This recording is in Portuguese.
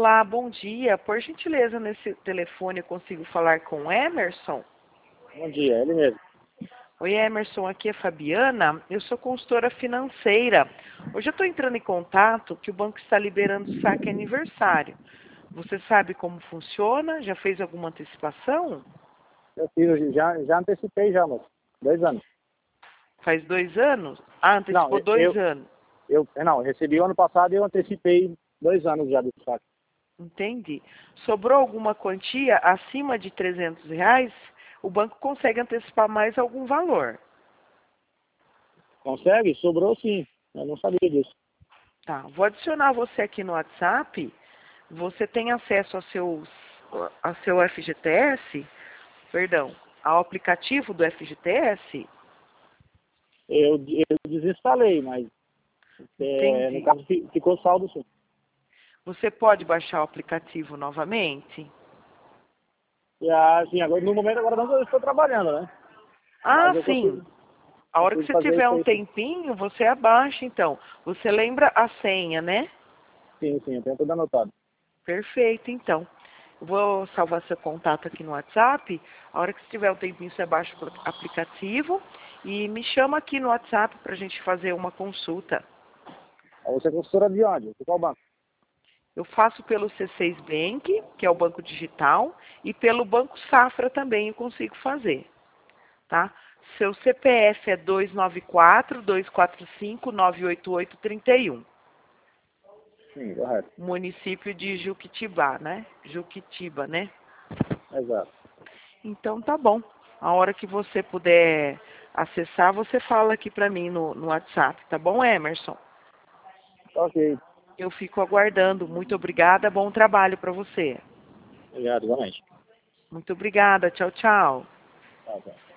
Olá, bom dia. Por gentileza, nesse telefone eu consigo falar com o Emerson? Bom dia, ele mesmo. Oi, Emerson, aqui é Fabiana. Eu sou consultora financeira. Hoje eu estou entrando em contato que o banco está liberando o saque aniversário. Você sabe como funciona? Já fez alguma antecipação? Eu fiz, já antecipei já, moço. 2 anos. Faz 2 anos? Ah, Não, antecipou 2 anos. eu recebi o ano passado e eu antecipei 2 anos já do saque. Entendi. Sobrou alguma quantia acima de R$ 300? O banco consegue antecipar mais algum valor. Consegue? Sobrou sim. Eu não sabia disso. Tá, vou adicionar você aqui no WhatsApp. Você tem acesso ao seu FGTS, perdão, ao aplicativo do FGTS? Eu desinstalei, mas no Entendi. caso ficou saldo sim. Você pode baixar o aplicativo novamente? E assim, agora, no momento agora não eu estou trabalhando, né? Ah, Mas eu sim. consigo, A hora que consigo você fazer tiver isso um aí sim. tempinho, você abaixa, então. Você lembra a senha, né? Sim, eu tenho tudo anotado. Perfeito, então. Eu vou salvar seu contato aqui no WhatsApp. A hora que você tiver um tempinho, você baixa o aplicativo e me chama aqui no WhatsApp para a gente fazer uma consulta. Aí você é consultora de onde? De qual banco? Eu faço pelo C6 Bank, que é o banco digital, e pelo Banco Safra também eu consigo fazer, tá? Seu CPF é 294-245-988-31. Sim, correto. Município de Juquitibá, né? Juquitiba, né? Exato. Então tá bom. A hora que você puder acessar, você fala aqui para mim no WhatsApp, tá bom, Emerson? Ok. Eu fico aguardando. Muito obrigada, bom trabalho para você. Obrigado, igualmente. Muito obrigada, tchau, tchau. Tá, tá.